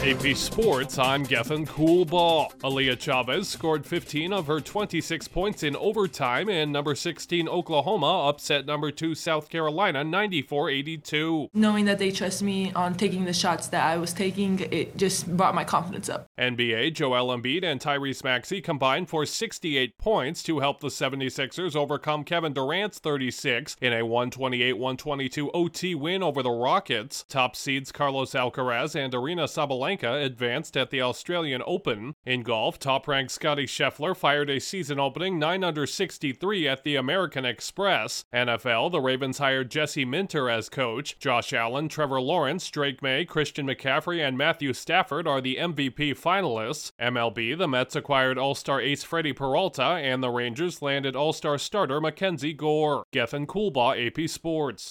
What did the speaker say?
AP Sports, I'm Gethin Coolbaugh. Aaliyah Chavez scored 15 of her 26 points in overtime, and number 16 Oklahoma upset number 2 South Carolina 94-82. Knowing that they trust me on taking the shots that I was taking, it just brought my confidence up. NBA, Joel Embiid and Tyrese Maxey combined for 68 points to help the 76ers overcome Kevin Durant's 36 in a 128-122 OT win over the Rockets. Top seeds Carlos Alcaraz and Aryna Sabalenka advanced at the Australian Open. In golf, top-ranked Scottie Scheffler fired a season-opening 9 under 63 at the American Express. NFL, the Ravens hired Jesse Minter as coach. Josh Allen, Trevor Lawrence, Drake May, Christian McCaffrey, and Matthew Stafford are the MVP finalists. MLB, the Mets acquired All-Star ace Freddie Peralta, and the Rangers landed All-Star starter Mackenzie Gore. Gethin Coolbaugh, AP Sports.